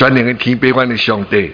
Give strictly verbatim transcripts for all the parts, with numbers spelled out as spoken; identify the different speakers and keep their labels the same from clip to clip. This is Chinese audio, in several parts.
Speaker 1: 全能的天父，阮的上帝，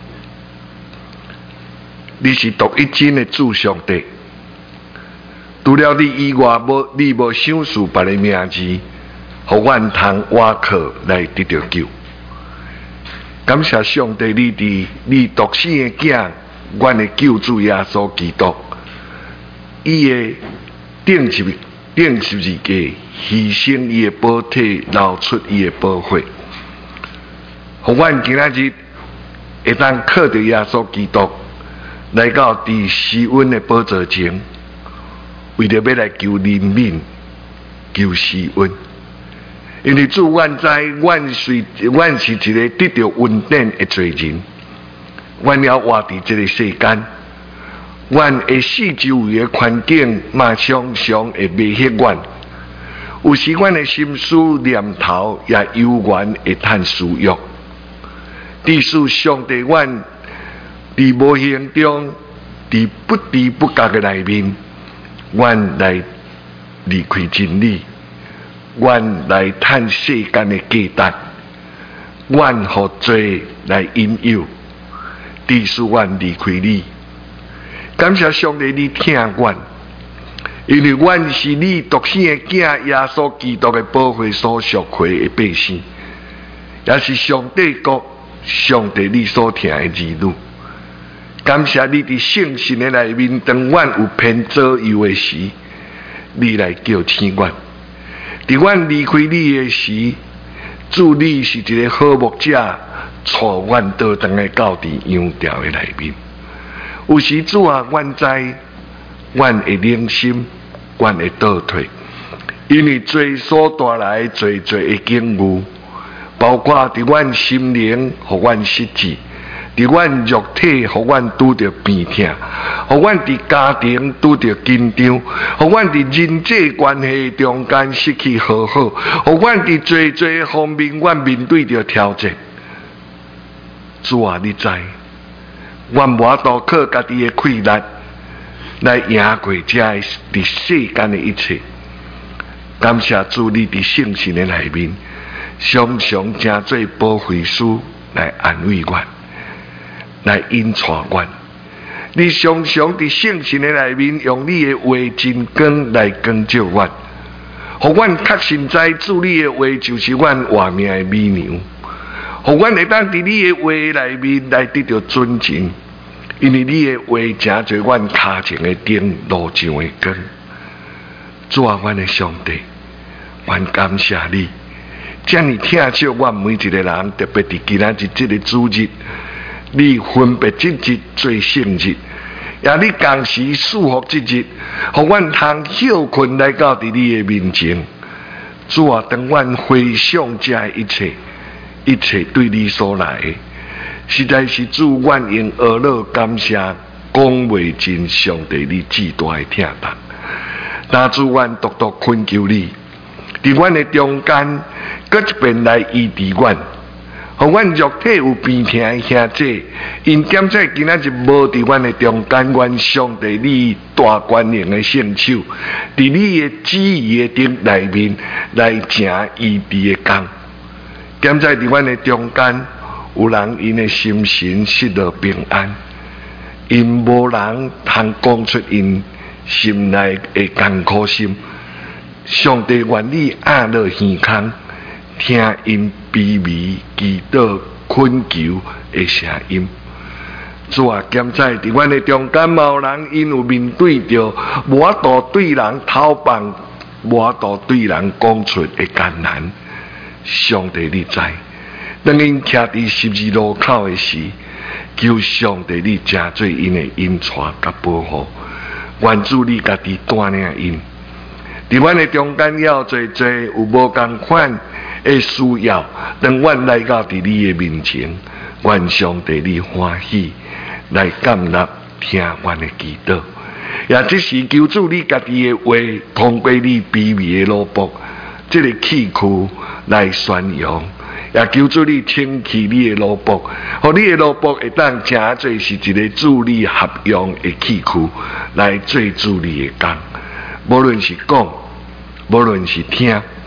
Speaker 1: 你是独一真的主上帝。除了你以外，无你无想述别的名字，互阮通倚靠来得到救。感谢上帝，你伫你独生的囝，阮的救主耶稣基督，伊的顶十顶十字架牺牲伊的宝体，流出伊的宝血，互阮今仔日会当靠着耶稣基督来到伫施恩的宝座前，为着要来求怜悯、求施恩。因为主，阮知阮是阮是一个得到恩典的罪人，阮要活伫这个世间，阮的四周围的环境嘛常常会威胁阮，有时阮的心思念头也悠远会趁私欲。致使上帝，阮伫无形中，伫不知不觉的内面，阮来离开真理。阮来趁世间的价值，阮互罪来引诱，致使阮离开你。感谢上帝，你听阮，因为阮是你独生的囝耶稣基督的宝血所赎回的百姓，也是上帝国上帝你所听的儿女。感谢你伫圣神的内面，当阮有偏左右的时，你来叫醒阮。伫阮离开你的时，主你是一个好牧者，带阮倒转来到伫羊巢的内面。有时主啊，阮知阮会冷心，阮会倒退，因为罪所带来罪罪的境遇，包括伫阮心灵，互阮失志。伫阮肉体，互阮拄着病痛；互阮伫家庭拄着紧张；互阮伫人际关系中间失去和好；互阮伫侪侪方面，阮面对着挑战。主啊，你知，阮无法度靠家己的气力来赢过这伫世间的一切。感谢主，你伫圣神的内面，常常正做保惠师来安慰阮。来引带阮，你常常伫圣神的内面，用你的话真光来光照阮，互阮确信知主你的话就是阮活命的美娘，互阮会当伫你的话内面来得到尊敬，因为你的话正做阮脚前的灯，路上的光。主啊，阮的上帝，阮感谢你，这么疼惜阮每一个人，特别伫今仔日这个主日。你分别这日做圣日，也你同时祝福这日，互阮通休困来到伫你的面前。主啊，当阮回想这一切，一切对你所来的，实在是主愿用耳乐感谢，讲袂尽上帝你至大的疼痛。那主愿独独恳求你，伫阮的中间，搁一遍来医治阮。互阮肉体有病痛的兄弟，因点在今仔日无伫阮的中间，愿上帝你大权能的圣手，伫你的旨意的顶内面来行医治的工。点在伫阮的中间，有人因的心神失落平安，因无人通讲出因心内的艰苦心。上帝愿你压落耳孔，听因卑微祈祷恳求的声音。主啊，兼在伫阮的中间，嘛有人因有面对着无法度对人讨棒，无法度对人讲出的艰难。上帝你知，当因徛伫十字路口的时，求上帝你正做因的引带甲保护，愿主你家己带领因。伫阮的中间，也有侪侪有无共款的需要，当阮来到伫你的面前，愿上帝你欢喜来感纳听阮的祈祷。也即是求主你家己的话，通过你卑微的奴仆，这个器躯来宣扬。也求主你清气你的奴仆，互你的奴仆会当正做是一个主你合用的器躯，来做主你的工。无论是讲，无论是听，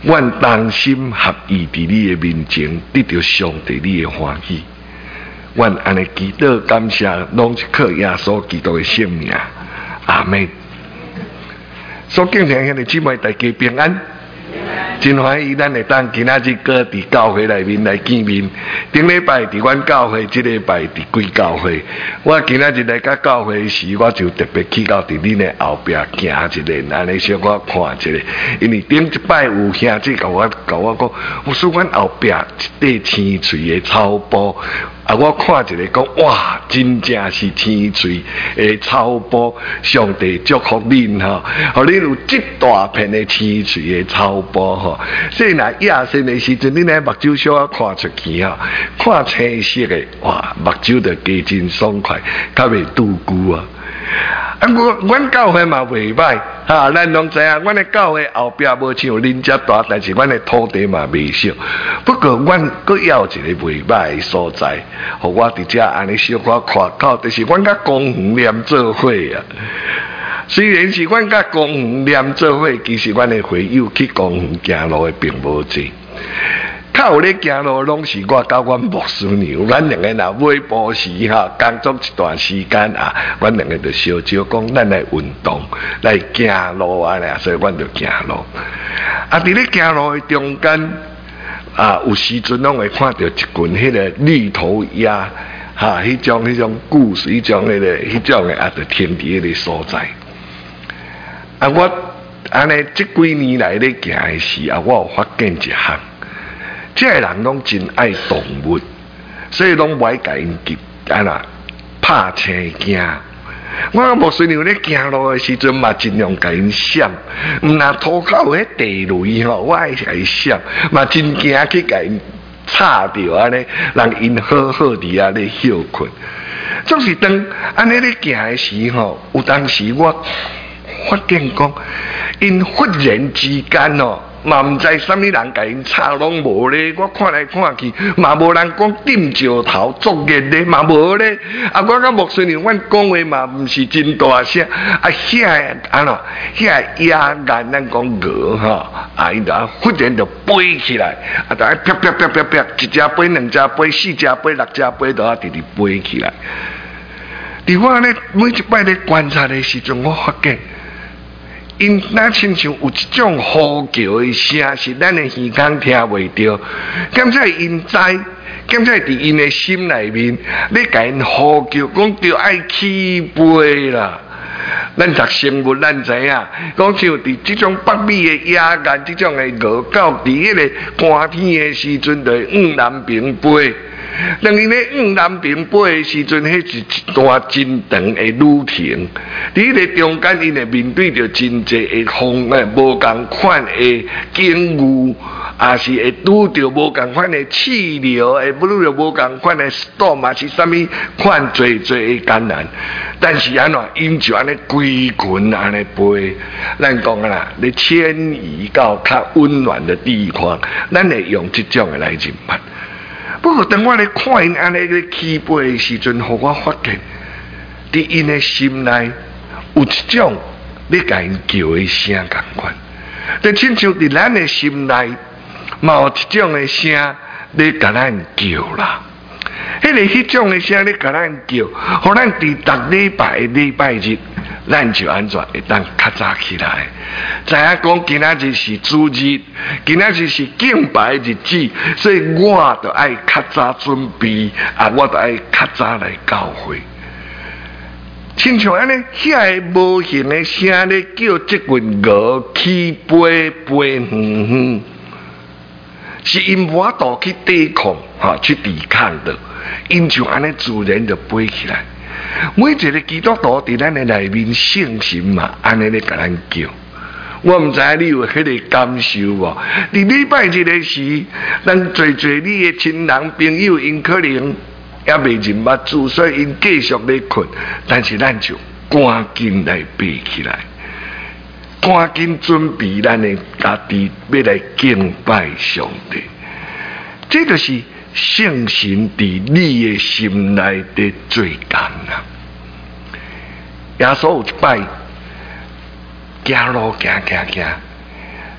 Speaker 1: 阮同心合意伫你的面前得到上帝你的欢喜。阮安尼祈祷感谢，拢是靠耶稣基督的圣名，阿门。所敬敬兄弟姊妹，大家平安。真欢喜，咱会当今仔日搁伫教会内面来见面。顶礼拜伫阮教会，即礼拜伫贵教会。我今仔日来甲教会时，我就特别去到伫恁的后壁行一下，安尼小可看一下。因为顶一摆有兄弟甲我甲我讲，我说阮后壁一块青翠的草布。啊！我看一个讲，哇，真正是天翠的草布，上帝祝福恁吼，互恁有这大片的天翠的草布吼。所以若夜深的时阵，恁来目睭小看出去吼，看青色的，哇，目睭就加真爽快，较袂拄久啊。啊，我阮教会嘛袂歹，哈，咱拢知影，阮的教会后壁无像恁遮大，但是阮的土地嘛袂小。不过阮阁要一个袂歹的所在，互我伫遮安尼小可看到，就是阮甲公园连做伙啊。虽然是阮甲公园连做伙，其实阮的会友去公园行路的并无济。较有咧行路，拢是我甲阮牧师娘，咱两个若买布时哈，工作一段时间啊，阮两个就烧招讲，咱来运动，来行路啊咧，所以阮就行路。啊，伫咧行路的中间啊，有时阵拢会看到一群迄个绿头鸭，哈，迄种迄种故事，迄种迄个迄种的啊，就天伫迄个所在。啊，我安尼即几年来咧行的时啊，我有发现一项。这个人拢真爱动物，所以拢袂甲因急啊啦，拍青惊。我牧师娘咧行路的时阵嘛，尽量甲因闪，毋若涂口有迄地雷吼，我爱甲伊闪，嘛真惊去甲因插着安尼，让因好好伫遐咧休困。总是当安尼咧行的时候，有当时我发现讲，因忽然之间哦。嘛毋知啥物人甲因插拢无咧，我看来看去，嘛无人讲点石头作业咧，嘛无咧。啊，我甲牧师娘，阮讲话嘛毋是真大声，啊，遐安怎，遐野眼咱讲鹅吼，啊，因就忽然就飞起来，啊，就啪啪啪啪啪，一只飞、两只飞、四只飞、六只飞，就啊直直飞起来。伫我咧每一摆咧观察的时阵，我发现。因那亲像有一种呼叫的声，是咱的耳孔听袂到。敢在因知，敢在伫因的心内面，咧甲因呼叫，讲着爱起飞啦。咱读生物，咱知影，讲像伫即种北美的野雁，即种的鹅狗，伫迄个寒天的时阵，就会往南边飞。当伊咧往南边飞的时阵，迄是一段真长的旅程。伫迄个中间，因会面对着真济的风诶，无共款的景遇，也是会拄着无共款的气流，会拄着无共款的 storm， 嘛是啥物款侪侪的艰难。但是安怎，因就安尼规群安尼飞，咱讲啊啦，咧迁移到较温暖的地方，咱会用即种的来认捌。不过，当我咧看因安尼咧起飞的时阵，互我发现，伫因的心内有一种咧甲因叫的声共款，就亲像伫咱的心内，嘛有一种的声咧甲咱叫啦。迄个迄种的声咧甲咱叫，互咱伫逐礼拜的礼拜日，咱就安怎会当较早起来，知影讲今仔日是主日，今仔日是敬拜日子，所以我就爱较早准备，啊，我就爱较早来教会。亲像安尼，遐个无形的声咧叫即群鹅起飞飞远远，是因无法度去抵抗，哈，去抵抗的。因就安尼自然就飞起来。每一个基督徒伫咱的内面信心嘛，安尼咧甲咱叫。我毋知影你有迄个感受无？伫礼拜日的时，咱做做你的亲人朋友，因可能也未认捌主，所以因继续咧困，但是咱就赶紧来爬起来，赶紧准备咱的家己要来敬拜上帝。这就是圣神伫你的心内的做工啊！耶稣有一摆行路行行行，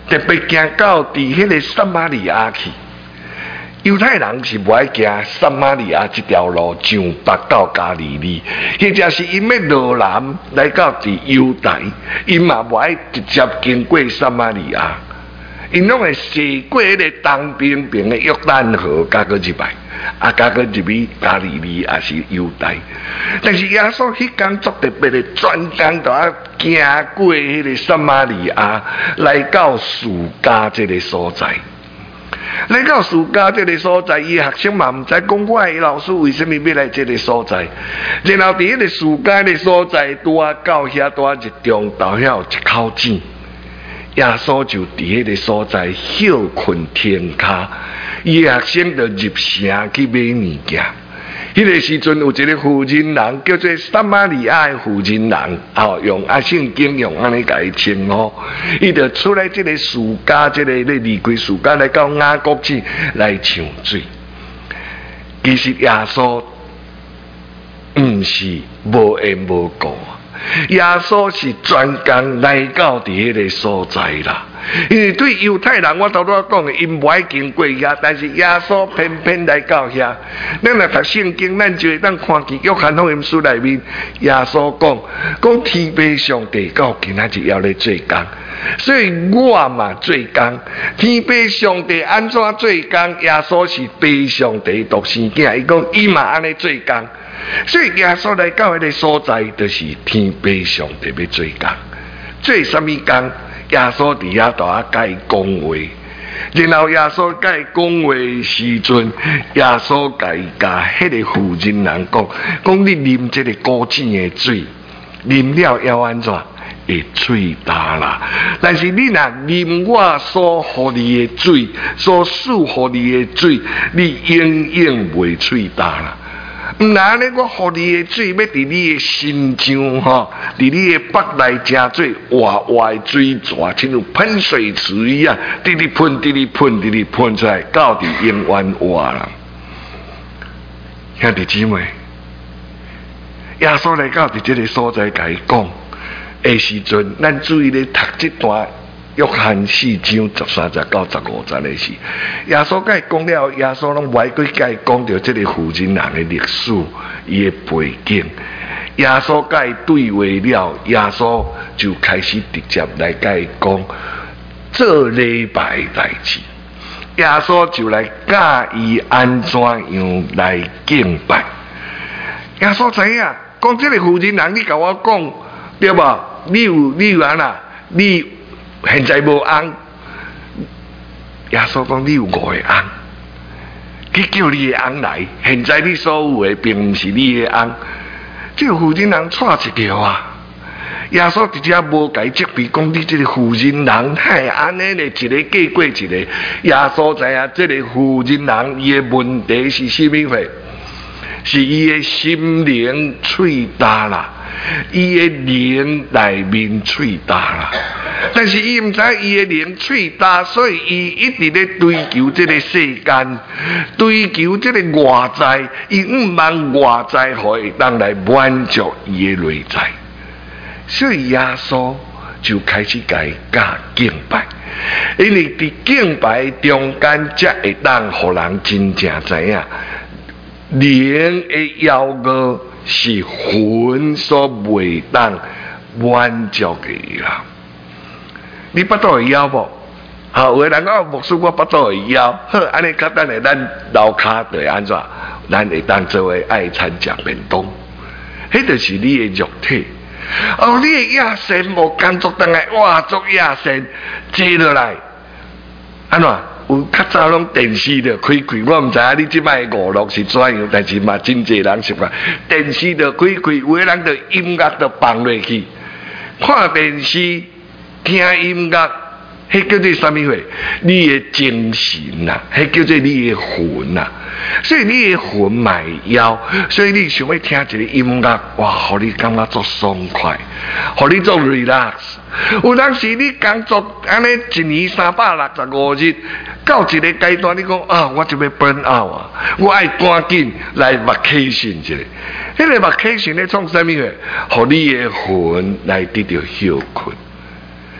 Speaker 1: 特别行到伫迄个撒玛利亚去。犹太人是不爱行撒玛利亚这条路，上北到加利利，或者是因要落南来到伫犹大，因嘛不爱直接经过撒玛利亚，因拢会驶过迄个东边边的约旦河，加过入来，啊，加过入去加利利也是犹大。但是耶稣迄工作特别的专工，就要行过迄个撒玛利亚，来到苏加这个所在。来到暑假这个所在，伊学生嘛唔知讲我的老师为什么要来这个所在。然后伫迄个暑假的所在，拄啊到遐拄啊一中岛遐有一口井，耶稣就伫迄个所在休困天骹，伊学生就入城去买物件。迄个时阵有一个妇人人叫做撒玛利亚的妇人人，哦，用啊圣经用安尼甲伊称呼，伊就出来这个暑假，这个咧离开暑假来到雅各市来抢水。其实耶稣毋是无缘无故，耶稣是专工来到伫迄个所在啦。因为对犹太人，我头拄讲的，因不爱经过遐，但是耶稣偏偏来到遐。咱若读圣经，咱就会当看见约翰福音书内面，耶稣讲，讲天父上帝到今仔日要来做工，所以我嘛做工。天父上帝安怎做工？耶稣是父上帝独生囝，伊讲伊嘛安尼做工。所以耶稣来到迄个所在，就是天父上帝要做工。做什么工？耶稣伫遐度啊，甲伊讲话，然后耶稣甲伊讲话的时阵，耶稣甲伊甲迄个妇人人讲，讲你啉这个古井的水，啉了要安怎？会喙焦啦。但是你若啉我所互你的水，所赐互你的水，你永远袂喙焦啦。毋然咧，我互你的水要伫你的心上吼，伫你的腹内正做活活的水泉，亲像喷水池一样，直直喷，直直喷，直直喷出来，到底永远活啦。兄弟姊妹，耶稣来到伫这个所在，甲伊讲的时阵，咱注意咧读这段。约翰四章十三节到十五节的是，耶稣甲伊讲了，耶稣拢袂去甲伊讲到这个妇人人的历史，伊的背景。耶稣甲伊对话了，耶稣就开始直接来甲伊讲做礼拜的代志。耶稣就来教伊安怎样来敬拜。耶稣知影，讲这个妇人人，你甲我讲对无？你有你有安那？你现在无翁，耶稣讲你有五个翁，去叫你的翁来。现在你所有的并不是你的翁，这个妇人人错一条啊！耶稣直接无解责备，讲你这个妇人人太安尼咧，一个过过一个。耶稣知影这个妇人人伊的问题是什么货？是伊的心灵喙焦啦。伊的灵内面喙焦啦，但是伊毋知伊的灵喙焦，所以伊一直咧追求这个世间，追求这个外在，伊毋望外在可以当来满足伊的内在，所以耶稣就开始甲伊教敬拜，因为伫敬拜中间才会当互人真正知影灵的邀约。是魂所袂当满足的啦。你巴肚会枵无？好，有个人讲牧师，我巴肚会枵。好，安尼较等下咱楼骹就会安怎？咱会当做为爱餐食便当。迄就是你的肉体。哦，你的野神无工作当来，哇，做野神坐落来，安怎？有较早拢电视就开开，我毋知影你即摆娱乐是怎样，但是嘛真侪人习惯电视就开开，有个人就音乐就放落去，看电视听音乐，迄叫做啥物货？你的精神啊，迄叫做你的魂啊。所以你的魂买腰，所以你想要听一个音乐，哇，互你感觉做爽快，互你做 relax。有当时你工作安尼一年三百六十五日，到一个阶段，你讲啊，我就要 burn out 啊，我爱赶紧来 vacation 一下。迄个 vacation 咧创啥物货？互你的魂来得到休困。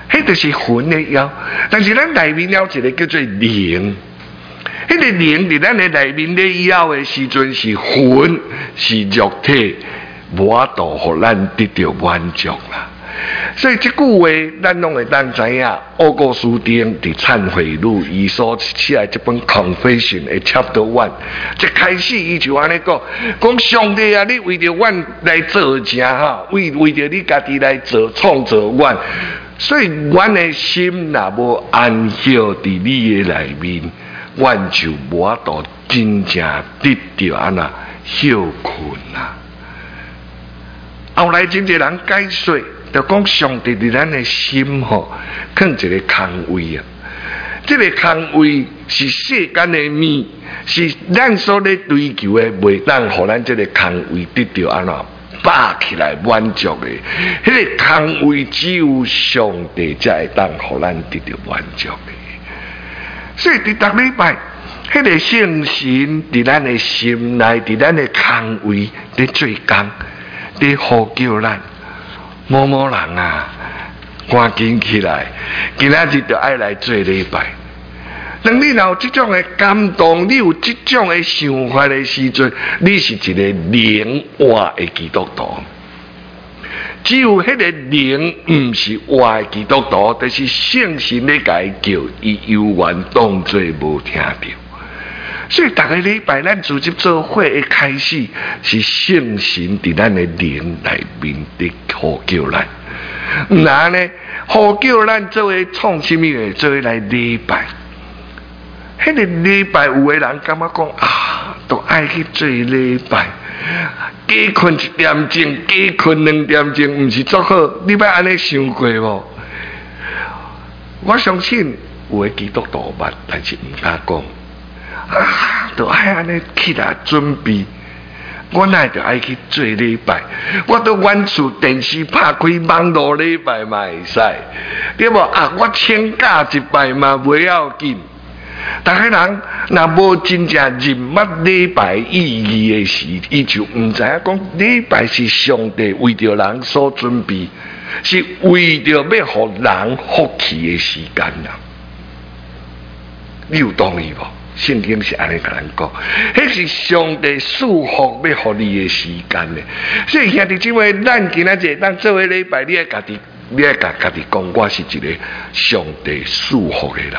Speaker 1: 迄就是魂的枵。但是咱内面有一个叫做灵，迄、那个灵伫咱的内面咧枵的时阵是魂，是肉体，无法度互咱得到满足啦。所以这句话，咱拢会当知影。欧哥书店伫忏悔录伊所写的这本 Confession 的 Chapter One， 一开始伊就安尼讲，讲上帝啊，你为着阮来做成哈，为为着你家己来做创造阮，所以阮的心若无安歇伫你的内面，阮就无法度真正得到安那休困啊。后来真侪人解说。就讲上帝伫咱的心吼，放一个空位啊！这个空位是世间的面，是咱所咧追求的，袂当互咱这个空位得到安怎霸起来满足的。迄、那个空位只有上帝才会当互咱得到满足的。所以伫逐礼拜，迄、那个圣神伫咱的心内，伫咱的空位咧做工，咧呼叫咱。某某人啊，赶紧起来！今仔日就爱来做礼拜。当你有这种的感动，你有这种的想法的时阵，你是一个灵活的基督徒。只有迄个灵，唔是活的基督徒，就是圣神咧甲伊叫，伊犹原当作无听到。所以，逐个礼拜咱组织做会的开始，是圣神伫咱的灵内面的呼叫咱。然后呢，呼叫咱作为创什么的，作为来礼拜。迄个礼拜有的人感觉讲啊，都爱去做礼拜，加困一点钟，加困两点钟，唔是足好。你捌安尼想过无？我相信有的基督徒捌，但是唔敢讲。啊，都爱安尼起来准备，我哪会就爱去做礼拜？我到阮厝电视拍开网络礼拜嘛会使，对无？啊，我请假一拜嘛袂要紧。逐个人若无真正认捌礼拜意义的时，伊就唔知影讲礼拜是上帝为着人所准备，是为着要互人福气的时间啦。你有同意无？圣经是安尼甲咱讲，迄是上帝祝福要互你的时间呢。所以兄弟姊妹，咱今仔日咱做为礼拜，你爱家己，你爱甲家己讲，我是一个上帝祝福的人。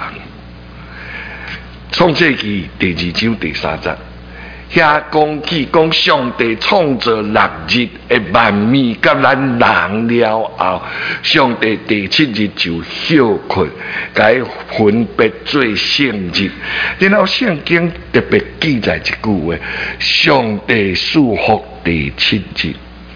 Speaker 1: 创世纪第二章第三节，遐讲起讲上帝创造六日的万物，甲咱人了后，上帝第七日就休困，甲伊分别做圣日。然后圣经特别记载一句话：上帝祝福第七日。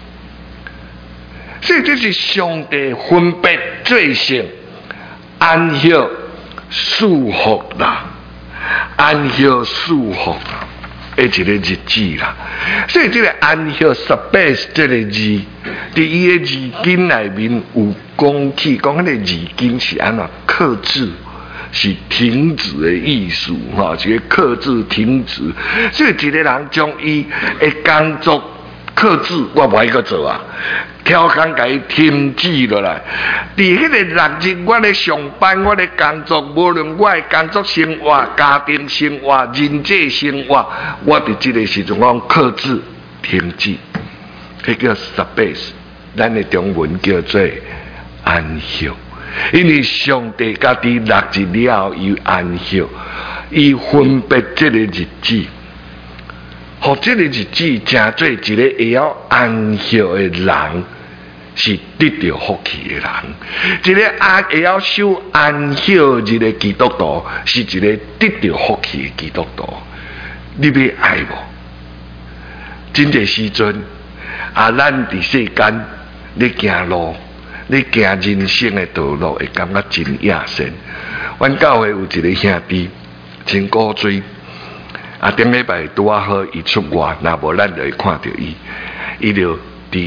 Speaker 1: 所以这是上帝分别做成安息祝福啦，安息祝福。的一个日子啦，所以这个安息 Sabbath 这个字，伫伊个字根内面有讲起，讲迄个字根是安怎克制，是停止的意思，哈，是个克制停止。所以一个人将伊的工作克制，我无爱去做啊，挑工甲伊停止落来。伫迄个六日，我咧上班，我咧工作，无论我的工作生活、家庭生活、人际生活，我伫即个时阵我克制停止，迄叫 Sabbath， 咱的中文叫做安息。因为上帝家己六日了后，伊安息，伊分别即个日子。互这个日子成做一个会晓安息的人，是得到福气的人；一个安会晓守安息日的基督徒，是一个得到福气的基督徒。你要爱无？真个时阵啊，咱伫世间咧行路，咧行人生的道路，会感觉真野深。阮教会有一个兄弟，真古锥。啊，顶礼拜拄啊好，伊出外，若无咱就会看到伊，伊就伫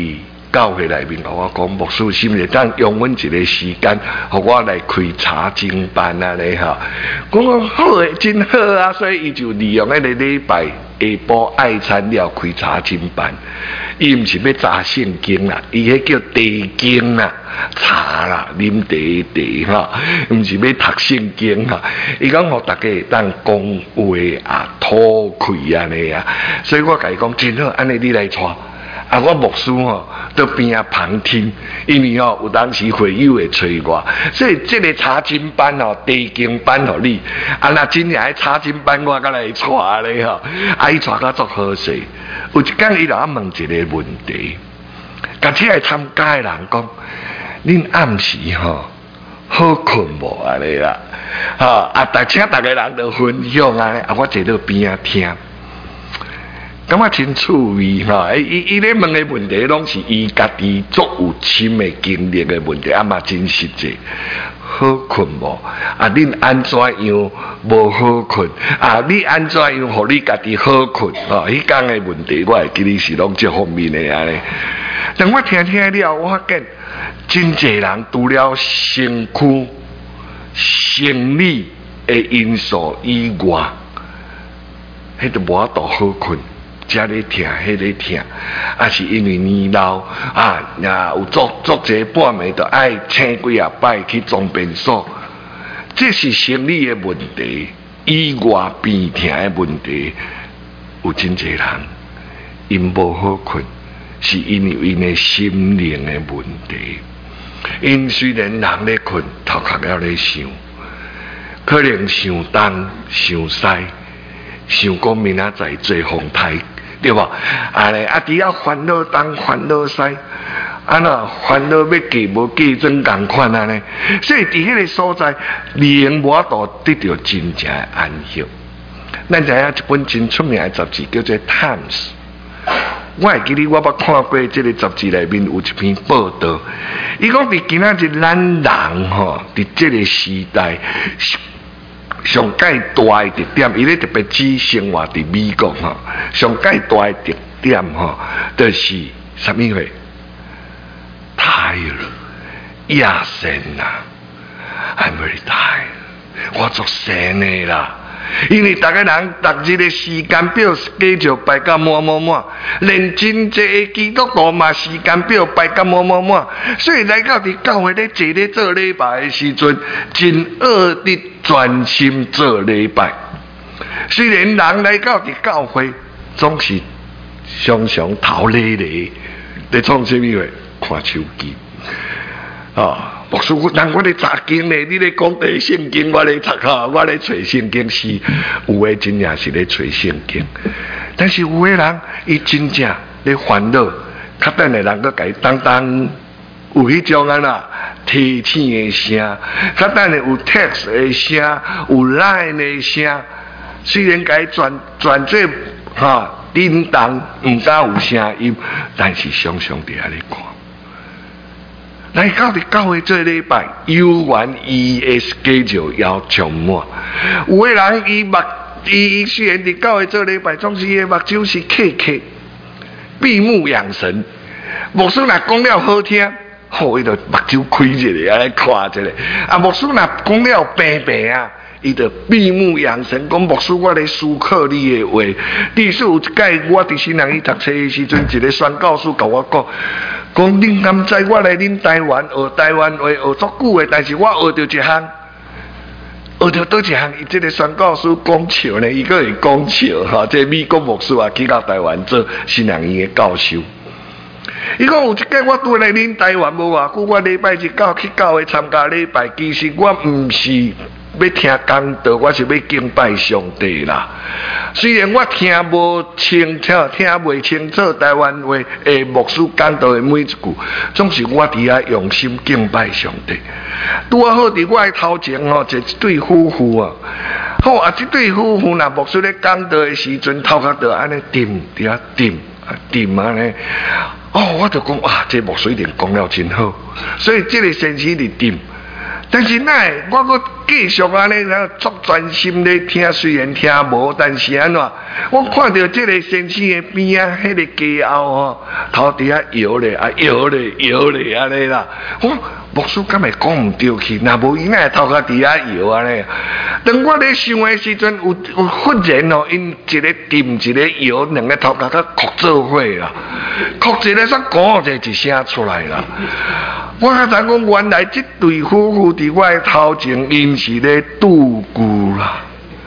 Speaker 1: 教会内面，我讲牧师是毋是当用阮一个时间，互我来开查经班啊咧吼。我讲好诶，真好啊，所以伊就利用迄个礼拜下晡爱餐了开查经班。伊毋是要查圣经啦，伊迄叫茶经啦，茶啦，啉茶茶吼，毋是要读圣经哈。伊讲互大家当讲话啊，吐气安尼啊，所以我甲伊讲真好，安尼你来带。啊，我牧师吼在边啊旁听，因为吼有当时会友会催我，所以这个查经班吼、茶经班吼你，啊那真正查经班我甲来带咧吼，啊伊带甲足好势。有一天伊就问一个问题，甲这来参加的人讲：恁暗时吼好困无安尼啦？吼啊，大请大家人就分享啊，啊我坐到边啊听。感觉真趣味哈！伊伊咧问的问题，拢是伊家己足有深的经历的问题，啊嘛真实际。好困无？啊，恁安怎样无好困？啊，你安怎样互你家己好困？哦，迄讲的问题，我会记得是拢这方面的安尼。但我听听了，我发现真侪人除了身躯、生理的因素以外，迄都无法度好困。这咧疼，迄咧疼，啊是因为年老啊，也有足足者半暝就爱请几啊摆去装便所，这是生理的问题，以外病痛的问题，有真侪人因无好困，是因为因的心灵的问题。因虽然人咧困，头壳了咧想，可能想东想西，想讲明仔载做风台。对吧？啊咧，啊，只要烦恼东烦恼西，啊那烦恼要计无计真共款啊咧。所以伫迄个所在，灵无法度得到真正的安息。咱知影一本真出名的杂志叫做《Times》，我会记得我捌看过这个杂志内面有一篇报道，伊讲伫今仔日咱人吼，伫这个时代。上界大的特点，伊咧特别指生活伫美国吼，上界大的特点吼，就是什么货？太了，亚神啦 ，I'm very tired， 我做神的啦。因为大家人逐日的时间表计就排到满满满，连真济的基督徒嘛时间表排到满满满，所以来到伫教会咧坐咧做礼拜的时阵，真恶的专心做礼拜。虽然人来到伫教会，总是常常头咧咧，在创什么话？看手机，啊。牧师，人我咧查经咧，你咧讲地圣经，我咧查哈，我咧找圣经是，有诶真正是咧找圣经，但是有诶人伊真正咧烦恼，较等诶人搁甲伊当当有迄种啊啦提醒诶声，较等诶有 text 诶声，有 line 诶声，虽然甲伊转转做哈叮当，毋敢有声音，但是常常伫遐咧看。来到伫教会做礼拜，有缘伊的 schedule 要充满。有的人伊目伊虽然伫教会做礼拜，总是伊的目睭是刻刻闭目养神。牧师若讲了好听，好伊就目睭开一下，来看一下。啊，牧师若讲了平平啊，伊就闭目养神。讲牧师，我咧思考你的话。历史有一届，我伫新人去读册的时阵，一个宣教师甲我讲。讲恁敢知我来恁台湾学台湾话学足久的，但是我学到一项，学到倒一项，伊这个宣教师讲笑呢，伊个会讲笑哈。这美国牧师啊，去到台湾做新人院的教授。伊讲有一届我拄来恁台湾无偌久，我礼拜日到去教会参加礼拜，其实我毋是要听讲道，我是要敬拜上帝啦。虽然我听无清楚，听袂清楚台湾话诶牧师讲道的每一句，总是我伫遐用心敬拜上帝。拄好伫我的头前吼，一对夫妇啊，好啊，这对夫妇若牧师咧讲道的时阵，头壳就安尼沉伫遐沉啊沉安尼。哦，我就讲哇，这牧师一定讲了真好，所以这个先生伫沉。 但是奈我阁继续安尼，足专心咧听，虽然听无，但是安怎？我看到这个先生的边啊，迄、那个鸡后吼，头底下摇咧，啊摇咧，摇咧安尼啦。我牧师敢会讲唔对去？若无伊奈头壳底下摇安尼。当我咧想的时阵，有有忽然哦，因一个沉一个摇，两个头壳甲哭做伙啦，哭一个煞讲者一声出来啦。我才知讲，原来这对夫妇伫我的头前，因是咧度孤啦。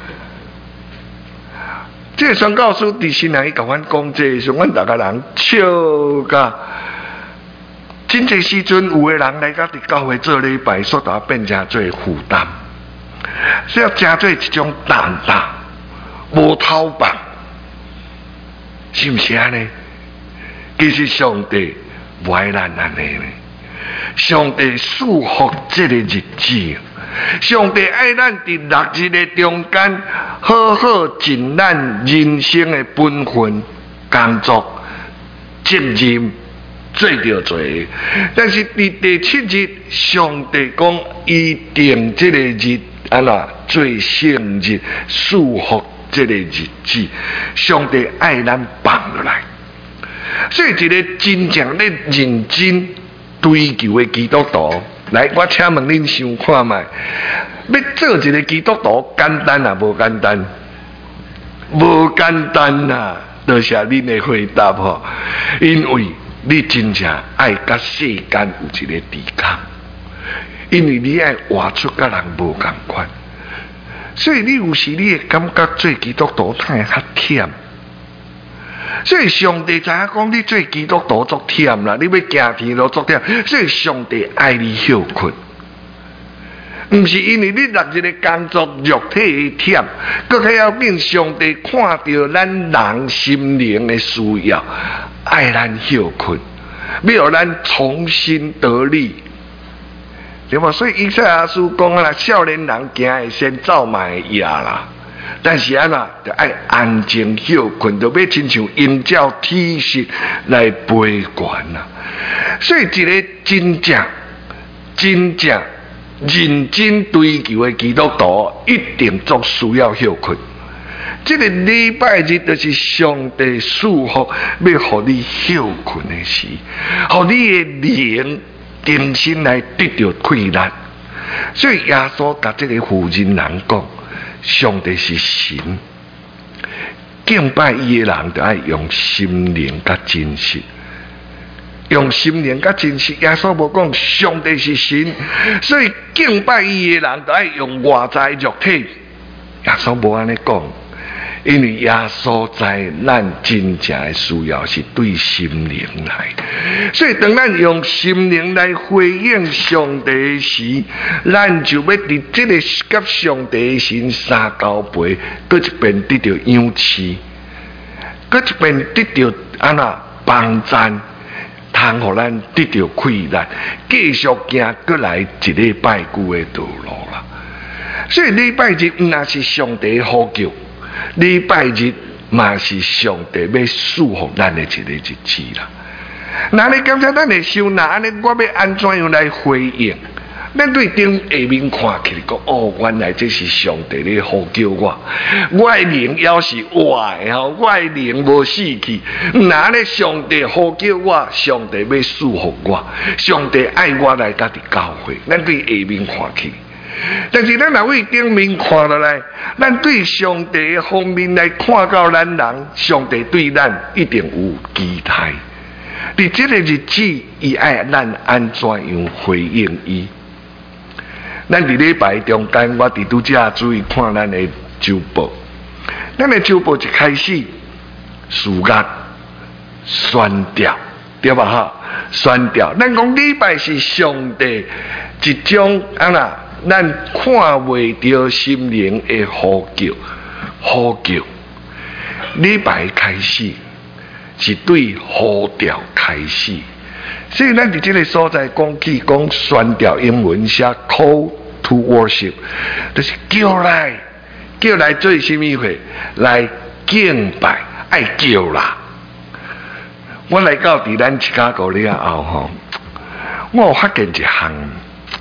Speaker 1: 这个宣教师伫新人伊甲阮讲这时，阮大家人笑甲。真侪时阵，有的人来甲伫教会做礼拜，煞达变成做负担，所以真做一种担当，无头棒，是毋是安尼？其实上帝不爱咱安尼呢。上帝祝福这个日子，上帝爱咱伫六日的中间，好好尽咱人生的本分、工作、责任，做着做。但是伫第七日，上帝讲伊定这个日安怎做圣日，祝福这个日子，上帝爱咱放落来。所以一个真正咧认真追求的基督徒，来，我请问恁想看卖，要做一个基督徒简单啊？无简单，无简单啊！多谢恁的回答吼，因为你真正爱甲世间有一个抵抗，因为你爱活出甲人无共款，所以你有时你会感觉做基督徒太较忝。所以上帝知影讲你做基督徒足忝啦，你要行天路足忝，所以上帝爱你休困，唔是因为你六日的工作肉体的忝，更还要紧上帝看到咱人心灵的需要，爱咱休困，要让咱重新得力，对吧？所以以赛亚书讲啦，少年人行会先走嘛会野啦。但是安怎就爱安静休困，就要亲像因照体式来陪伴啦。所以一个真正、真正认真追求的基督徒，一定足需要休困。这个礼拜日就是上帝祝福，要互你休困的时，互你的灵定心来得到快乐。所以耶稣甲这个妇人人讲。上帝是神，敬拜伊的人就爱用心灵甲真实，用心灵甲真实。耶稣无讲上帝是神，所以敬拜伊的人就爱用外在肉体。耶稣无安尼讲，因为耶稣知咱真正的需要是对心灵来，所以当咱用心灵来回应上帝的时，咱就要伫这个甲上帝的神三交陪，搁一边得到养赐，搁一边得到安那帮赞，通互咱得到快乐，继续行过来一礼拜久的道路啦。所以礼拜日毋那是上帝的呼叫。礼拜日嘛是上帝要祝福咱的一个日子啦。那你感觉咱的想，那安尼我要安怎样来回应？咱对顶下面看起来讲，哦，原来这是上帝咧呼叫我，我的灵要是活的吼，我的灵无死去。那咧上帝呼叫我，上帝要祝福我，上帝爱我来家己教会。咱对下面看起。但是咱若为顶面看落来，咱对上帝的方面来看到咱人，上帝对咱一定有期待。伫这个日子，伊爱咱安怎样回应伊？咱伫礼拜中间，我伫拄则注意看咱的周报，咱的周报一开始，事业宣调，对吧？哈，宣调。咱讲礼拜是上帝一种安那。咱看袂到心灵的呼叫，呼叫。礼拜开始是对呼调开始，所以咱伫这个所在讲起讲宣调，英文写 call to worship， 就是叫来叫来做什么会来敬拜，爱叫啦。我来到伫咱芝加哥了后吼，我有发现一项。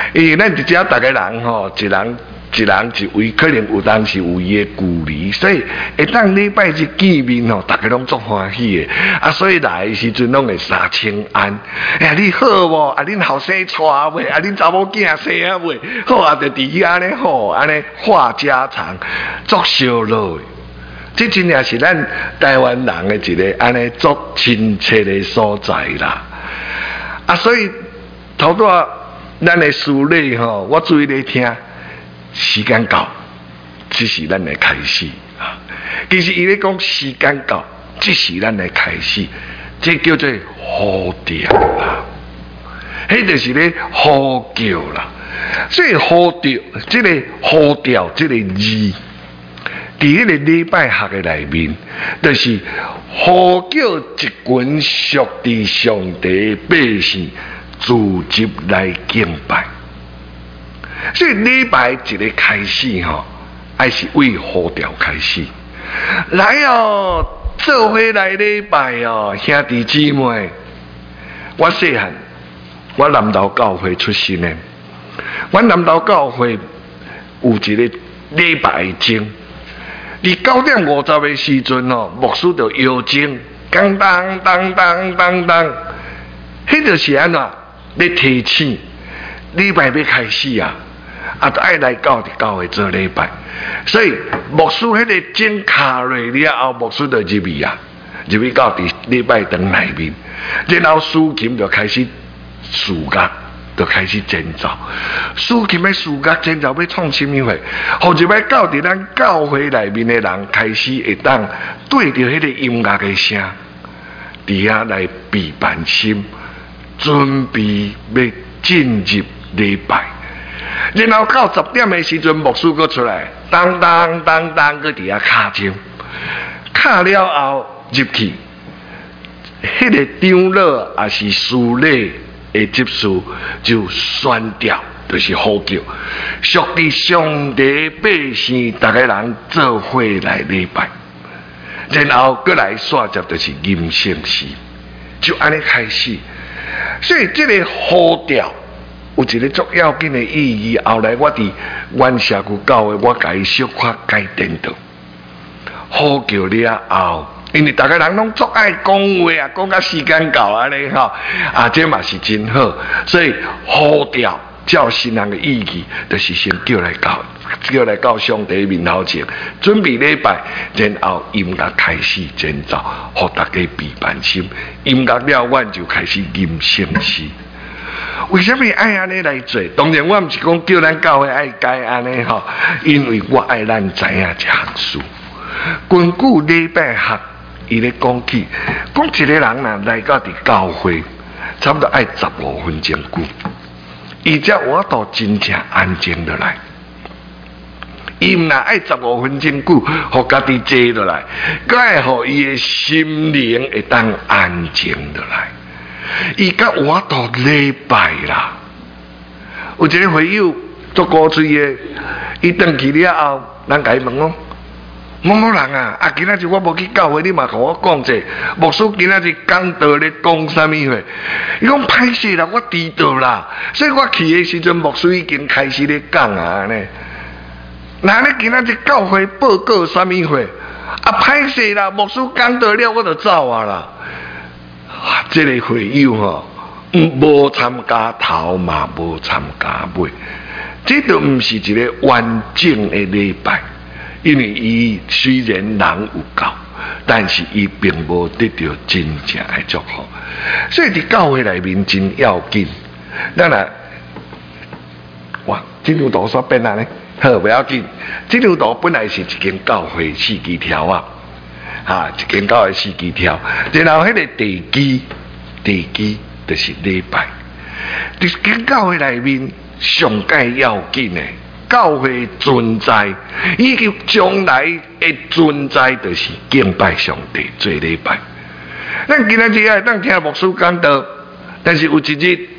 Speaker 1: 因为咱伫遮大家人吼，一人一人一位，可能有当时有伊的距离，所以会当礼拜日见面吼，大家拢足欢喜的。啊，所以来的时阵拢会三千安。哎呀，你好无？啊，恁后生娶未？啊，恁查某囝生啊未？好啊，就伫遐安尼吼，安尼话家常，足烧脑的。这真正是咱台湾人的一个安尼足亲切的所在啦。啊，所以头拄仔咱的书里吼，我注意咧听。时间到，这是咱的开始啊！其实伊咧讲时间到，这是咱的开始，这叫做呼召啦。迄就是咧呼叫啦。所以呼召，这个呼召，这个字，伫迄个礼拜学的内面，就是呼叫一群属地上帝百姓自集来敬拜。所以礼拜一个开始吼，还是为呼召开始。来哦，做伙来礼拜哦，兄弟姊妹。我细汉，我南投教会出身的，我南投教会有一个礼拜钟，伫九点五十的时阵哦，牧师就摇钟，当当当当当当，迄就是安怎咧提醒礼拜要开始啊！啊，就爱来到伫教会做礼拜，所以牧师迄个钟卡落了后，牧师就入去啊，入去到伫礼拜堂内面，然后司琴就开始事乐，就开始建造。司琴的事乐建造要创什么货？或者要到伫咱教会内面的人开始会当对着迄个音乐的声，伫遐来备办心，准备要进入礼拜。然后到十点的时阵，牧师阁出来，当当当当，搁伫遐敲钟，敲了后入去，迄个长老也是司礼的执事就宣调，就是呼叫，属地上帝百姓，大家人做伙来礼拜，然后阁来煞接就是吟圣诗，就安尼开始。所以这个呼召。有一个足要紧的意义，后来我伫原社区教会，我甲伊小可改颠倒，呼叫了后，因为大家人拢足爱讲话啊，讲到时间到安尼吼，啊，这嘛是真好，所以呼召照新人的意义，就是先叫来到，叫来到上帝面头前，准备礼拜，然后音乐开始建造，互大家备办心，音乐了，阮就开始吟圣诗。为什么爱安尼来做？当然，我唔是讲叫咱教会爱该安尼吼，因为我爱咱知影一项事。根据礼拜学，伊咧讲起，讲一个人呐来到伫教会，差不多爱十五分钟久，伊才我到真正安静落来。伊唔若爱十五分钟久，互家己坐落来，佮爱互伊的心灵会当安静落来。伊甲我到礼拜啦，有一个会友做高水的，伊转去了后，人甲伊问我，某某人啊，啊今仔日我无去教会，你嘛甲我讲者，牧师今仔日讲道咧讲啥物货？伊讲歹势啦，我迟到啦，所以我去的时阵，牧师已经开始咧讲啊呢。那你今仔日教会报告啥物货？啊歹势啦，牧师讲道了，我就走啊啦。啊，这个会友吼，无参加头嘛，无参加尾，这都唔是一个完整的礼拜，因为伊虽然人有够，但是伊并无得到真正的祝福，所以伫教会内面真要紧。咱来，哇，这张图煞变啊呢？好，不要紧，这张图本来是一间教会四支条啊。啊，一间教会四支条，然后迄个地基，地基就是礼拜。伫间教会内面上界要紧的，教会存在以及将来的存在，就是敬拜上帝做礼拜。咱今仔日爱当听牧师讲道，但是有一日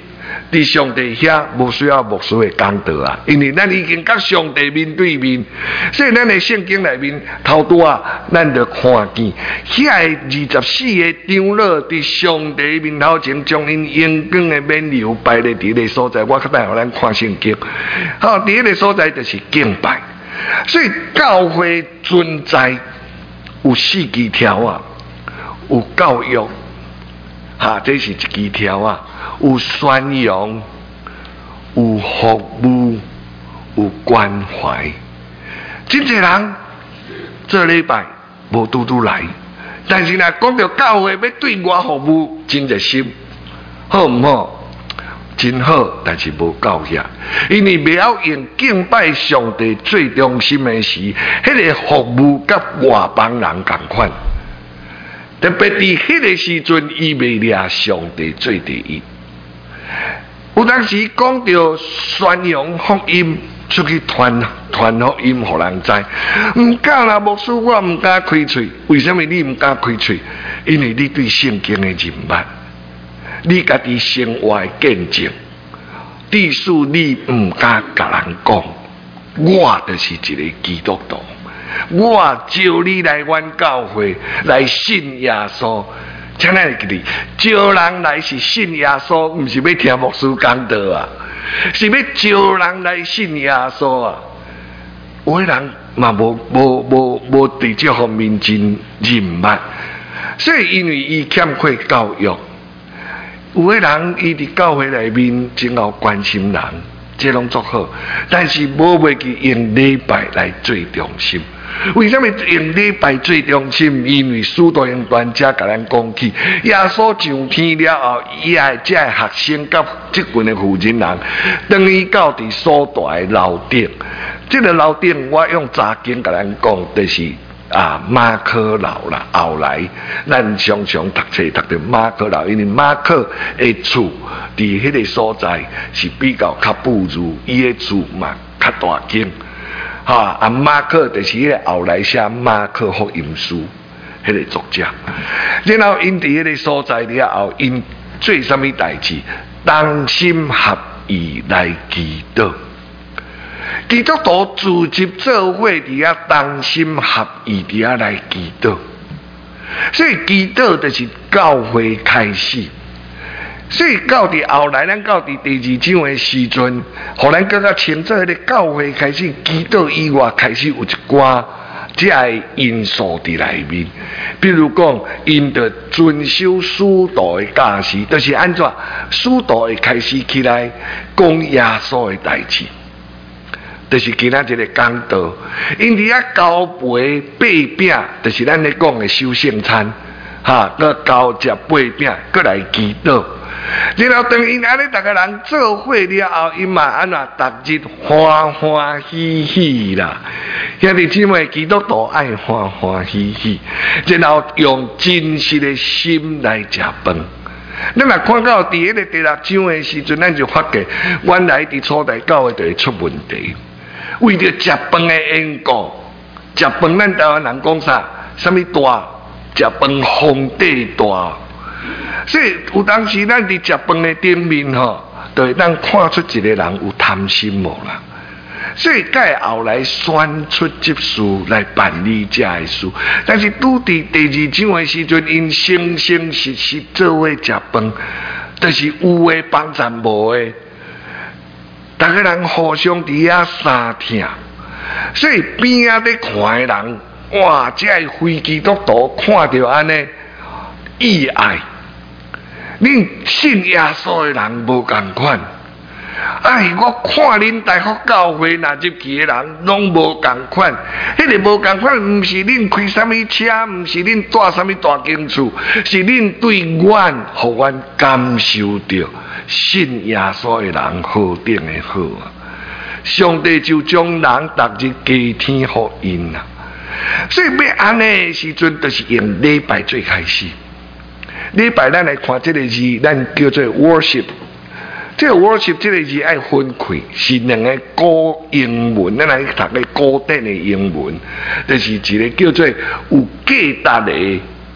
Speaker 1: 伫上帝遐无需要牧师的讲道啊，因为咱已经甲上帝面对面，所以咱的圣经内面头拄啊，咱就看见遐个二十四个长老伫上帝面头前，将因阳光的冕旒摆咧伫个所在。我较带互咱看圣经，好，伫个所在就是敬拜。所以教会存在有四支条啊，有教育，哈，这是一支条啊。有宣扬，有服务，有关怀。真侪人这礼拜无拄拄来，但是若讲到教会要对外服务，真热心，好唔好？真好，但是无够遐，因为未晓用敬拜上帝最中心的时，迄个服务甲外邦人同款。特别伫迄个时阵，伊未掠上帝做第一。有当时讲到宣扬福音，出去传传福音，互人知。唔敢啦，牧师，我唔敢开嘴。为什么你唔敢开嘴？因为你对圣经的认捌，你家己生活的见证，致使你唔敢甲人讲。我就是一个基督徒，我招你来阮教会来信耶稣。请咱记住，招人来是信耶稣，唔是要听牧师讲道啊，是要招人来信耶稣啊。有的人嘛无无无无伫这方面真认捌，所以因为伊欠缺教育。有的人伊伫教会内面真有关心人，这拢足好，但是无袂去用礼拜来最中心。为什么用礼拜最中心？因为使徒行传者甲咱讲起，耶稣上天了后，伊爱这学生甲这群的负责人，等于到伫所在的楼顶。这个楼顶，我用查经甲咱讲，就是啊马可楼啦。后来咱常常读册读到马可楼，因为马可的厝伫迄个所在是比较较不如伊的厝嘛，较大间。哈啊，马可就是迄个后来写马可福音书迄个作者，然后因伫迄个所在了后，因做什么代志？同心合意来祈祷。基督徒组织做伙伫遐同心合意伫遐来祈祷，所以祈祷就是教会开始。所以到伫后来，咱到伫第二章的时阵，互咱更加清楚迄个教会开始祈祷以外，开始有一寡这个因素伫内面。比如讲，因着遵守使徒的教示，就是安怎使徒会开始起来讲耶稣的代志，就是今仔日个讲道。因伫遐交陪八饼，就是咱咧讲的守圣餐，哈，佮交接八饼，佮来祈祷。然后当因安尼，逐个人做伙了后，因嘛安怎逐日欢欢喜喜啦。兄弟姊妹，基督徒爱欢欢喜喜，然后用真实的心来食饭。咱若看到伫迄个第六章的时阵，咱就发觉原来伫初代教会就会出问题。为着食饭的缘故，食饭咱台湾人讲啥？什么大？食饭皇帝大。所以有当时咱伫食饭的顶面吼，就会咱看出一个人有贪心无啦。所以介后来选出执事来办理这的事，但是拄伫第二章的时阵，因生生实实做伙食饭，就是有的帮衬无的，大家人互相伫遐相听，所以边仔咧看的人，哇，这非基督徒看到安尼意爱。恁信耶稣的人无共款，哎，我看恁大福教会那入去的人拢无共款，迄个无共款，毋是恁开什么车，毋是恁住什么大间厝，是恁对阮，互阮感受到信耶稣的人好顶的好啊！上帝就将人逐日加添福因啊！所以要安尼的时阵，就是用礼拜最开始。礼拜咱来看这个字，咱叫做 worship。这个 worship 这个字爱分开，是两个古英文，咱来读个古典的英文，就是一个叫做有价值的、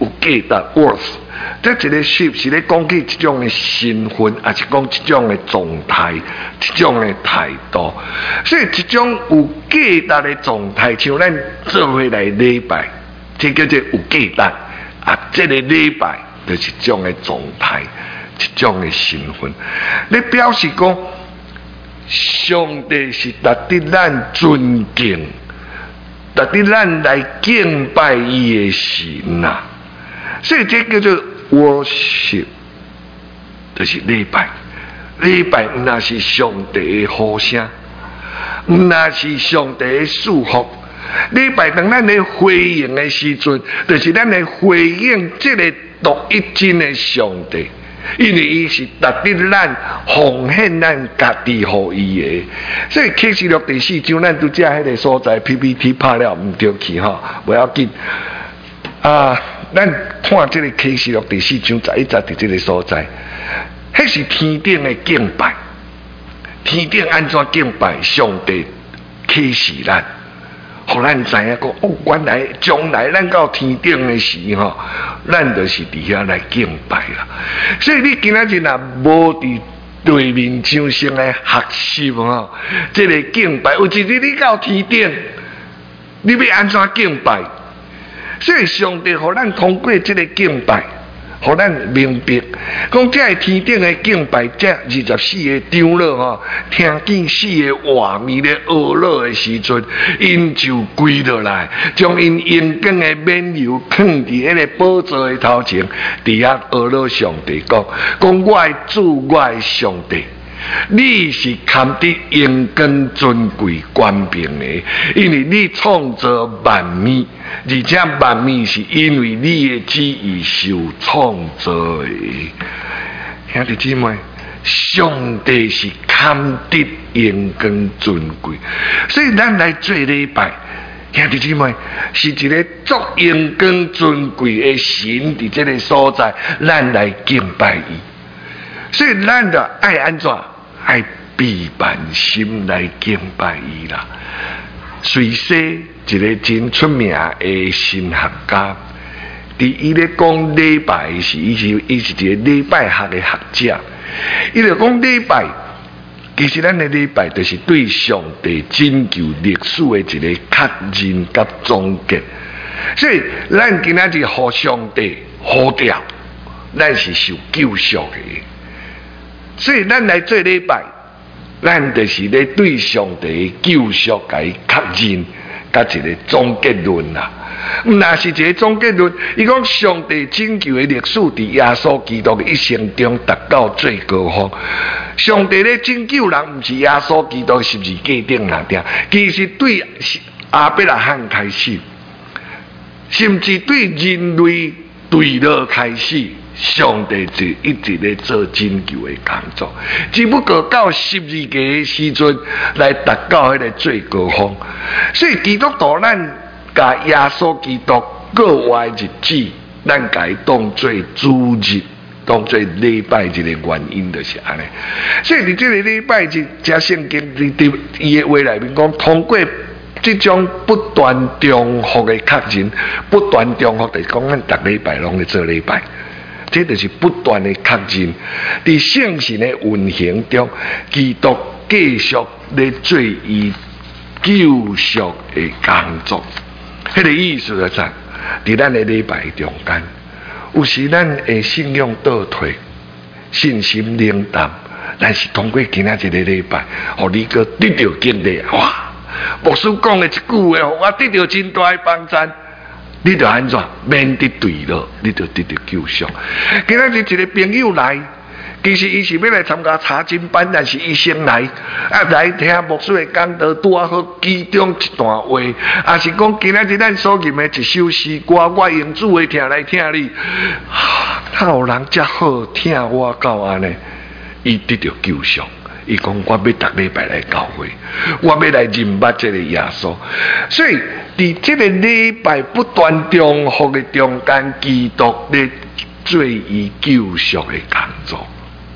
Speaker 1: 有价值 worth。这一个 ship 是咧讲起这种的身份，还是讲这种的状态、这种的态度？所以这种有价值的状态，像咱做回来礼拜，这叫做有价值啊。这个礼拜就是这种的状态，这种的身份，你表示讲上帝是值得咱尊敬，值得咱来敬拜伊的神呐、啊。所以这叫做 worship， 就是礼拜。礼拜唔那是上帝的呼声，唔那是上帝的祝福。礼拜当咱来回应的时阵，就是咱来回应这个独一真的上帝，因为伊是值得咱奉献咱家己互伊的。所以启示录第四章，咱拄只迄个所在 P P T 拍了唔对去吼，不要紧啊。咱看这个启示录第四章十一节伫这个所在，迄是天顶的敬拜。天顶安怎敬拜？上帝启示咱，互咱知影讲哦，原来将来咱到天顶的时候，咱就是伫遐来敬拜啦。所以你今仔日若无伫对面上先来学习吼，这个敬拜，有一日你到天顶，你要安怎敬拜？所以上帝互咱通过这个敬拜，互咱明白，讲这个天顶的敬拜，这二十四个长老吼，听见四个画面咧恶乐的时阵，因就跪落来，将因阴间的冕旒放伫迄个宝座的头前，伫遐恶乐上帝讲，讲我的主，我的上帝。你是堪得荣光尊贵冠冕的，因为你创造万物，而且万物是因为你的旨意受创造的。兄弟姊妹，上帝是堪得荣光尊贵，所以咱来做礼拜，兄弟姊妹是一个足荣光尊贵的神伫这个所在，咱来敬拜伊。所以咱就爱安怎？爱闭万心来敬拜伊啦。瑞士一个真出名的神学家，伫伊咧讲礼拜时，伊是伊是一个礼拜学的学者。伊就讲礼拜，其实咱的礼拜就是对上帝拯救历史的一个确认甲总结。所以咱今仔日互上帝呼召，咱是受救赎的。所以咱来做礼拜，咱就是咧对上帝救赎甲伊确认，甲一个总结论啦。那是一个总结论，伊讲上帝拯救的历史伫耶稣基督的一生中达到最高峰。上帝咧拯救人，毋是耶稣基督十字架顶那顶，其实对亚伯拉罕开始，甚至对人类对落开始。上帝就一直咧做拯救的工作，只不过到十字架的时阵来达到迄个最高峰。所以基督徒咱甲耶稣基督过活日子，咱甲伊当作主日，当作礼拜日的原因就是安尼。所以伫这个礼拜日，这圣经伫伊的话内面讲，通过这种不断重复的确认，不断重复就是讲，咱逐礼拜拢咧做礼拜。这就是不断的确认，在圣神的运行中，基督继续咧做伊救赎的工作。迄、那个意思就是，在咱的礼拜中间，有时咱的信仰倒退，信心冷淡，但是通过今仔日的礼拜，互你个得到经历，哇！牧师讲的一句话，我得到真大的帮助。你就安怎免得对了，你就得到救赎。今仔日一个朋友来，其实伊是要来参加查经班，但是伊先来啊来听牧师的讲道，拄啊好其中一段话，也是讲今仔日咱所念的一首诗歌，我用主的听来听你，哪有人遮好听我到安尼？伊得到救赎。伊讲我要逐礼拜来教会，我要来认捌这个耶稣。所以伫这个礼拜不断重复的中间，基督咧做伊救赎的工作。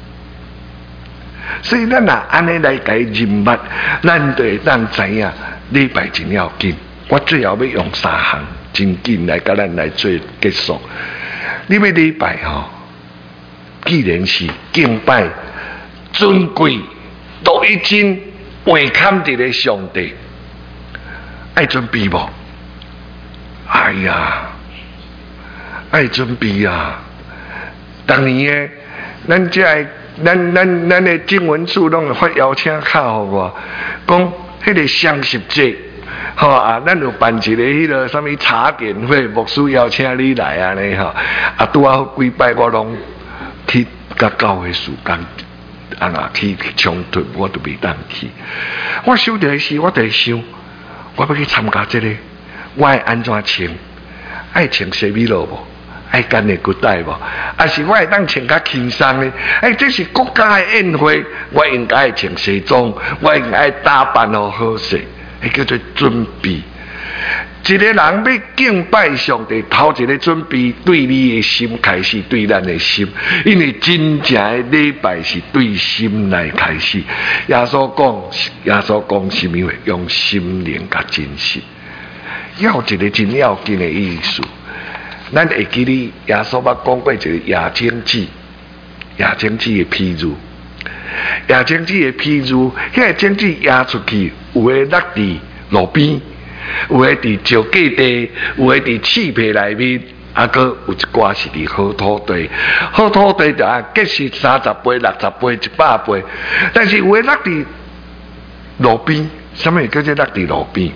Speaker 1: 所以咱若安尼来甲伊认捌，咱就会当知影礼拜真要紧。我最后要用三项， 真紧来甲咱来做结束。你要礼拜吼，既然是敬拜尊贵独一真背坎伫咧上帝，爱准备无？哎呀，爱准备啊！当年诶，咱这个咱咱咱的经文处拢会发邀请卡互我，讲迄个双十节，吼啊，咱有办一个迄个什么茶点会，牧师邀请你来安尼吼，啊拄啊几摆我拢去甲教会时间，啊若去冲突，我都袂当去。我想到时，我就想，我要去参加这个，我爱安怎穿？爱穿西米露无？爱干的骨带无？还是我会当穿较轻松呢？哎，这是国家的宴会，我应该穿西装，我应该打扮好好势，迄叫做准备。一个人要敬拜上帝，头一个准备对你的心开始，对咱的心，因为真正的礼拜是对心来开始。耶稣讲，耶稣讲什么话？用心灵甲真心，要一个真要紧的意思。咱会记哩，耶稣捌讲过一个亚精记，亚精记的譬喻，亚精记的譬喻，迄个精记压出去，有的落伫路边，有的伫石架地，有的伫刺皮内面，啊，搁有一寡是伫好土地，好土地就啊结实三十倍、六十倍、一百倍，但是有的落伫路边，什么叫做落伫路边？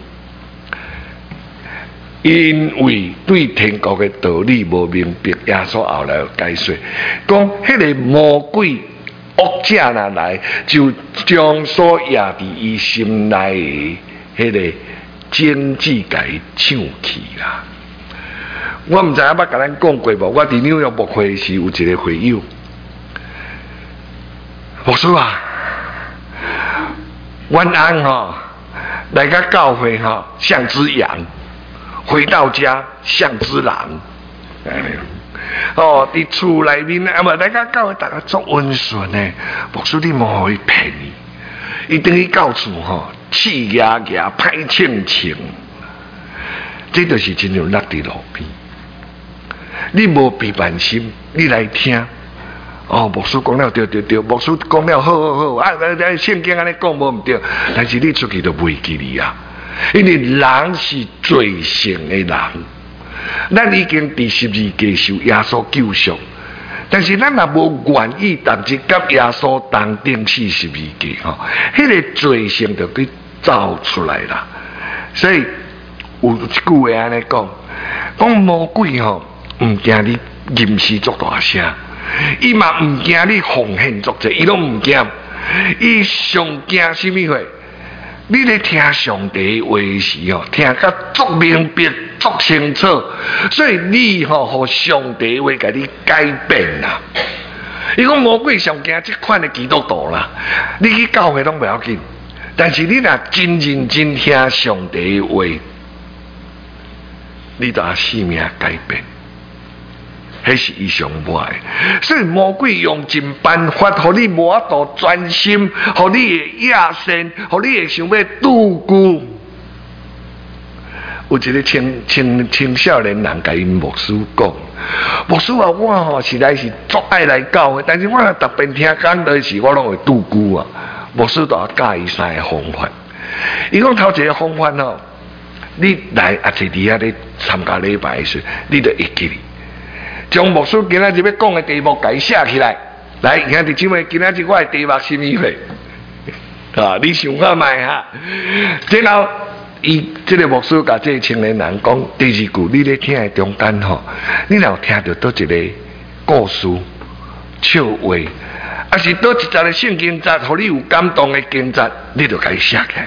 Speaker 1: 因为对天国的道理无明白，耶稣后来有解说，讲迄个魔鬼恶者若来，就将所压伫伊心内的迄个经济甲伊抢去啦。我毋知影捌甲咱讲过无？我伫纽约牧会时有一个会友，牧师啊，阮翁吼来甲教会吼像只羊。回到家像只狼，哦，伫厝内面啊，无大家教会大家足温顺呢。牧师你莫互伊骗你，伊等于到厝吼，气压压，歹清清，这就是真正落伫路边。你无备办心，你来听。哦，牧师讲了对对对，牧师讲了好好好，啊，圣经安尼讲无毋对，但是你出去就袂记哩啊。因为人是罪性的人，咱已经第十二届受耶稣救赎，但是咱若无愿意同志甲耶稣同顶四十二届吼，迄个罪性就去走出来啦。所以有一句话安尼讲，讲魔鬼吼唔惊你吟诗作大声，伊嘛唔惊你奉献作济，伊拢唔惊，伊上惊什么货？你咧听上帝话时哦，听甲足明白、足清楚，所以你吼、哦，互上帝话甲你改变啦。伊讲魔鬼上惊这款的基督徒啦，你去教会拢不要紧，但是你若真认真听上帝话，你就要生命改变。迄是伊上坏，所以魔鬼用尽办法，互你无法度专心，互你会野心，互你会想要度孤。有一个青青青少年人甲因牧师讲，牧师啊，我吼实在是足爱来教的，但是我特别听讲的时，我拢会度孤啊。牧师就教伊三个方法，伊讲头一个方法吼，你来啊，坐伫遐咧参加礼拜时，你就会记哩。将牧师今仔日要讲的题目改写起来，来，兄弟姊妹，今仔日我的题目是咩货？啊，你想看卖哈？然后，伊这个牧师甲这个青年人讲第二句，你咧听的中间吼，你若听到倒一个故事、笑话，还是倒一节的圣经节，互你有感动的经节，你就该写起来。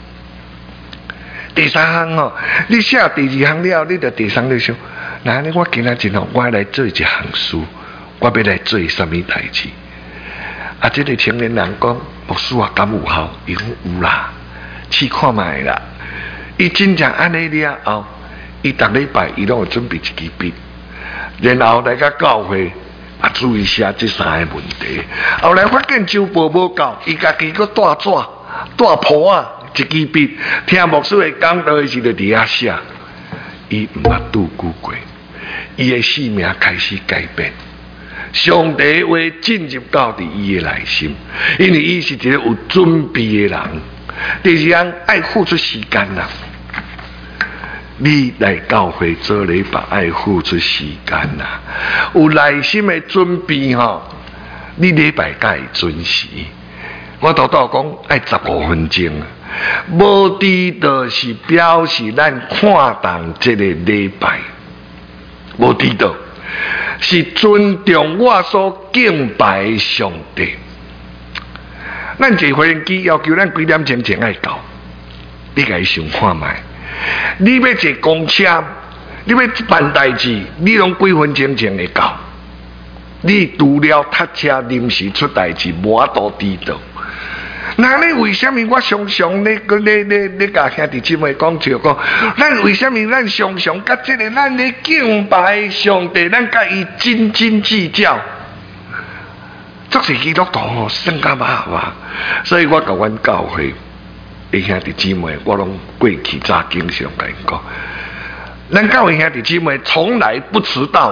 Speaker 1: 第三项吼，你写第二项了，你就第三个想。那呢？我今仔日吼，我来做一项事，我要来做什么代志？啊，这个青年人讲，牧师啊，敢有效？伊讲有啦，试看卖啦。伊真正安尼了后，伊逐礼拜伊拢有准备一支笔，然后来甲教会啊注意写这三个问题。后来发现周报无够，伊家己搁带纸、带簿啊，一支笔，听牧师的讲道的时就伫遐写。 伊毋捌拄久过，伊的生命开始改变。上帝话进入到伫伊的内心，因为伊是一个有准备的人。第二人爱付出时间啦。你来教会做礼拜，爱付出时间啦。有耐心的准备吼，你礼拜才会准时。我叨叨讲爱十五分钟，无知就是表示咱看重这个礼拜，无知道是尊重我所敬拜的上帝。咱坐飞机要求咱几点钟前爱到，你家想看卖？你要坐公车，你要办代志，你拢几分钟前会到？你除了塞车临时出代志，无法度知道。那你为什么我常常咧、咧、咧、咧甲兄弟姊妹讲就讲，咱为什么咱常常甲这个咱咧敬拜上帝，咱甲伊斤斤计较？作是基督徒吼，生甲麻烦，所以我甲阮教会的兄弟姊妹，我拢过去早经常甲因讲，咱教会兄弟姊妹从来不迟到。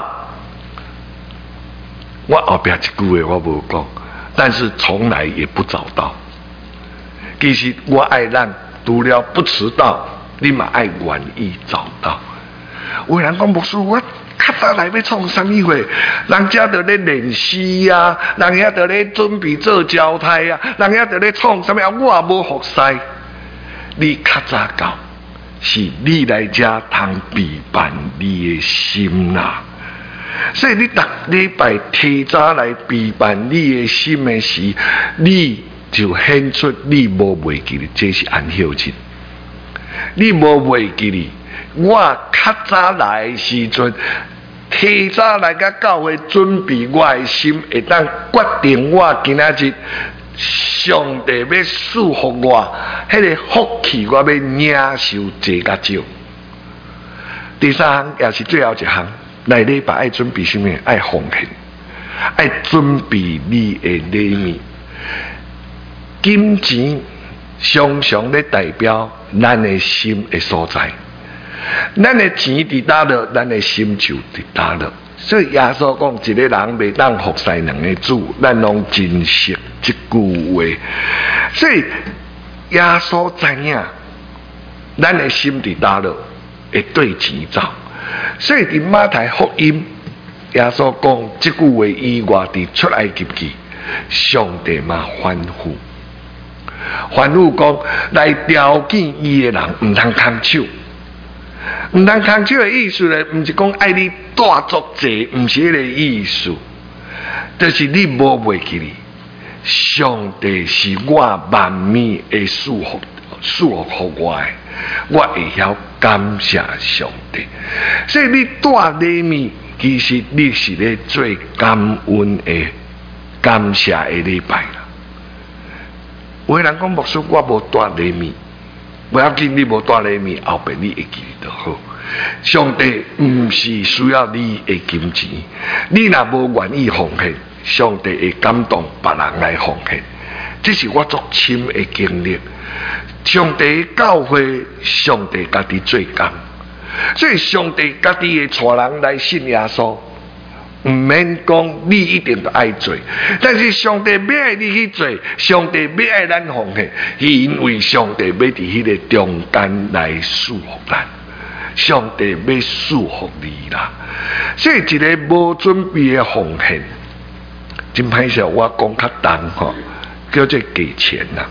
Speaker 1: 我后壁一句话我无讲，但是从来也不早到。其实我爱咱除了不迟到，你嘛爱愿意早到。有人讲牧师，我较早来要创什么货？人家在咧练诗啊，人家在咧准备做交代啊，人家在咧创什么？我也无服侍。你较早到，是你来遮通陪伴你的心啦、啊。所以你逐礼拜提早来陪伴你的心的时，你就显出你无忘记你，这是安孝亲。你无忘记你，我较早来的时阵，提早来甲教会准备我的心，会当决定我今仔日上帝要赐福我，迄、那个福气我要领受济甲少。第三项也是最后一项。来礼拜爱准备什么？爱奉献，爱准备你的礼物。金钱常常咧代表咱的心的所在，咱的钱伫倒落，咱的心就伫倒落。所以耶稣讲，一个人袂当服侍两个主，咱拢珍惜这句话。所以耶稣知影，咱的心伫倒落，会对钱走。所以伫马太福音，耶稣讲这句话以外，伫出埃及记，上帝嘛吩咐，吩咐讲来条件伊的人唔通空手，唔通空手的意思咧，唔是讲爱你大作济，唔是迄个意思，就是你无忘记你，上帝是我万面的祝福，祝福我的。我会晓感谢上帝，所以你带礼物，其实你是咧做感恩的、感谢的礼拜啦。有人讲牧师，我无带礼物，不要紧，你无带礼物，后边你会记得好。上帝唔是需要你的金钱，你若无愿意奉献，上帝会感动别人来奉献。这是我足深的经历。上帝教会，上帝家己做工，所以上帝家己会带人来信耶稣，唔免讲你一定要爱做，但是上帝要爱你去做，上帝要爱咱奉献，是因为上帝要伫迄个中间来祝福咱，上帝要祝福你啦。所以一个无准备的奉献，真歹势，我讲较重吼，叫做给钱啦。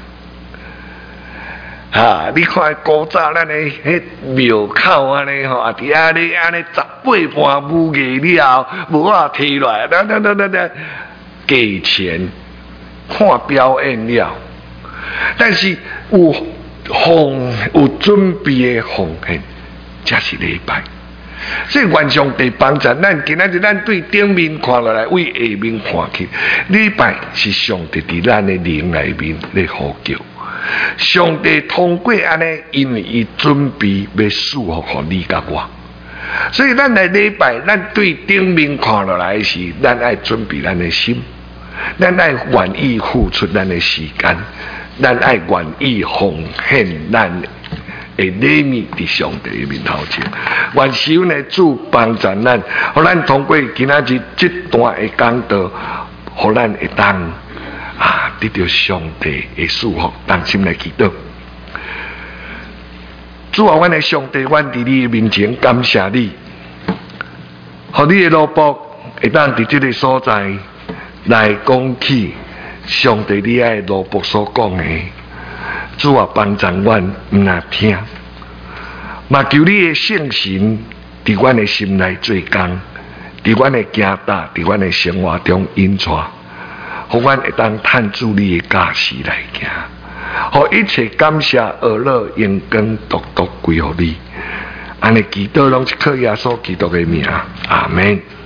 Speaker 1: 啊！你看古早咱的迄庙口安尼吼，啊伫遐咧安尼十八般武艺了，无啊摕落来，等等等等等，给钱看表演了。但是有奉有准备的奉献，才是礼拜。所以愿上帝帮助咱，今仔日咱对顶面看落来，为下面看去，礼拜是上帝伫咱的灵内面咧呼叫。上帝通过安尼，因为伊准备要祝福互你甲我，所以咱来礼拜，咱对顶面看落来时，咱爱准备咱的心，咱爱愿意付出咱的时间，咱爱愿意奉献咱会礼面伫上帝的面头前。愿求呢主帮助咱，互咱通过今仔日这段的讲道，互咱会当啊得到上帝的祝福，当心来祈祷。主啊，阮的上帝，阮伫你的面前感谢你，互你的奴仆会当伫这个所在来讲起上帝你爱奴仆所讲的。主啊，帮助阮毋若听，嘛求你的圣神伫阮的心内做工，伫阮的行大，伫阮的生活中引带，互阮会当探主你的教示来行，互一切感谢、恶乐、荣光、独独归乎你。安尼祈祷拢是靠耶稣基督的名，阿门。